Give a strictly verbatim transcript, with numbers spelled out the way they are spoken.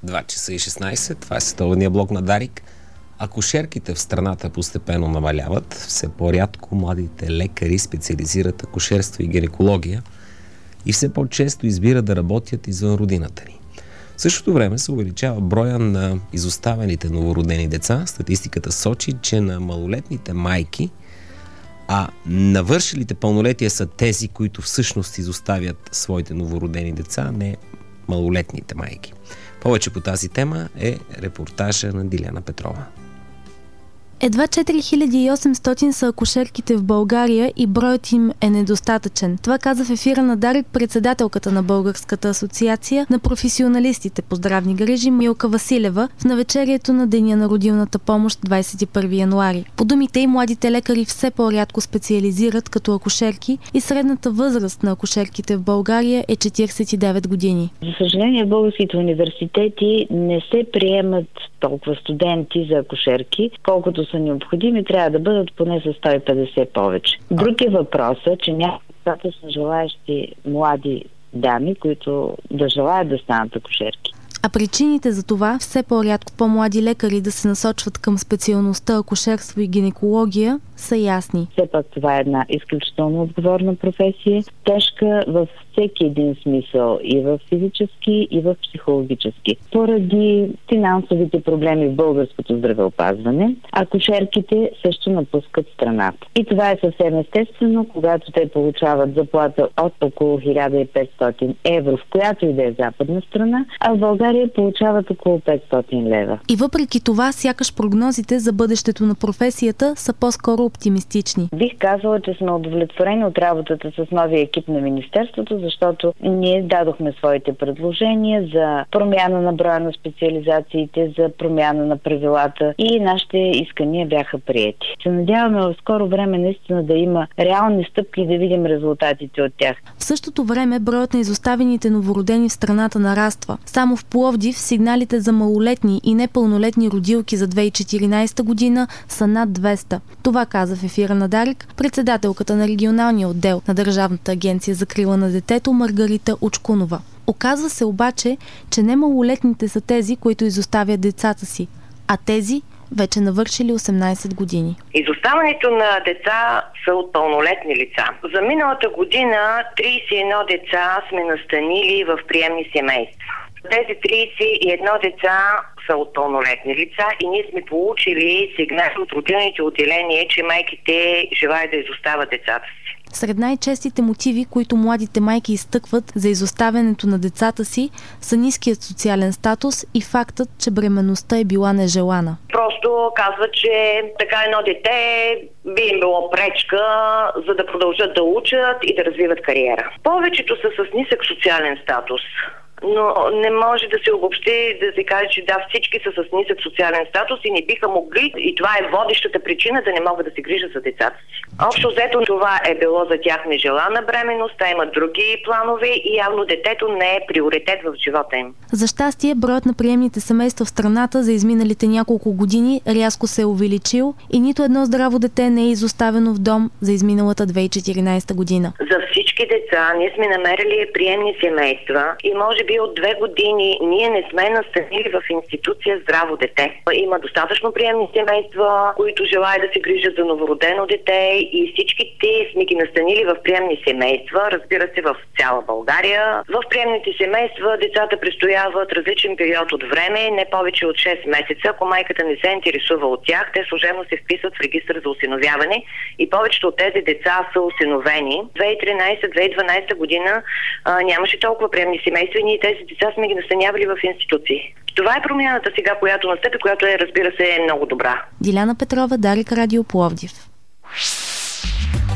два часа и шестнайсет, това е световния блок на Дарик. Акушерките в страната постепенно намаляват. Все по-рядко младите лекари специализират акушерство и гинекология и все по-често избират да работят извън родината ни. В същото време се увеличава броя на изоставените новородени деца. Статистиката сочи, че на малолетните майки, а навършилите пълнолетие са тези, които всъщност изоставят своите новородени деца, не малолетните майки. Повече по тази тема е репортажа на Диляна Петрова. Едва четири хиляди и осемстотин са акушерките в България и броят им е недостатъчен. Това каза в ефира на Дарик председателката на Българската асоциация на професионалистите по здравни грижи Милка Василева в навечерието на Деня на родилната помощ двайсет и първи януари. По думите й, младите лекари все по-рядко специализират като акушерки и средната възраст на акушерките в България е четирийсет и девет години. За съжаление, в българските университети не се приемат толкова студенти за акушерки, колкото са необходими, трябва да бъдат поне за сто и петдесет повече. Друг е въпросът, че няма достатъчно желаещи млади дами, които да желаят да станат акушерки. А причините за това все по-рядко по-млади лекари да се насочват към специалността акушерство и гинекология са ясни. Все пак това е една изключително отговорна професия, тежка във всеки един смисъл, и в физически, и в психологически. Поради финансовите проблеми в българското здравеопазване, акушерките също напускат страната. И това е съвсем естествено, когато те получават заплата от около хиляда и петстотин евро, в която и да е западна страна, а в България получават около петстотин лева. И въпреки това, сякаш прогнозите за бъдещето на професията са по-скоро оптимистични. Бих казала, че сме удовлетворени от работата с новия екип на Министерството, защото ние дадохме своите предложения за промяна на броя на специализациите, за промяна на правилата и нашите искания бяха приети. Се надяваме в скоро време наистина да има реални стъпки и да видим резултатите от тях. В същото време броят на изоставените новородени в страната нараства. Само в Пловдив сигналите за малолетни и непълнолетни родилки за две хиляди и четиринайсета година са над двеста. Това каза в ефира на Дарик председателката на регионалния отдел на Държавната агенция за закрила на детето Маргарита Очкунова. Оказва се обаче, че не малолетните са тези, които изоставят децата си, а тези вече навършили осемнайсет години. Изоставането на деца са от пълнолетни лица. За миналата година трийсет и едно деца сме настанили в приемни семейства. Тези трийсет и едно деца са от пълнолетни лица и ние сме получили сигнали от родилните отделения, че майките желаят да изоставят децата си. Сред най-честите мотиви, които младите майки изтъкват за изоставянето на децата си, са ниският социален статус и фактът, че бременността е била нежелана. Просто казват, че така едно дете би им било пречка, за да продължат да учат и да развиват кариера. Повечето са с нисък социален статус. Но не може да се обобщи да се каже, че да, всички са с нисък социален статус и не биха могли, и това е водещата причина да не могат да се грижат за децата си. Общо взето това е било за тях нежелана бременност, те имат други планове и явно детето не е приоритет в живота им. За щастие, броят на приемните семейства в страната за изминалите няколко години рязко се е увеличил и нито едно здраво дете не е изоставено в дом за изминалата две хиляди и четиринайсета година. За всички деца ние сме намерили приемни семейства и може би от две години ние не сме настанили в институция здраво дете. Има достатъчно приемни семейства, които желаят да се грижат за новородено дете и всичките сме ги настанили в приемни семейства, разбира се, в цяла България. В приемните семейства децата престояват различен период от време, не повече от шест месеца. Ако майката не се интересува от тях, те служебно се вписват в регистър за осиновяване и повечето от тези деца са осиновени. две хиляди и тринайсета - две хиляди и дванайсета година а, нямаше толкова приемни семейства и ние тези деца сме ги настанявали в институции. Това е промяната сега, която настъпи, която е, разбира се, много добра. Диляна Петрова, Дарик, Радио Пловдив.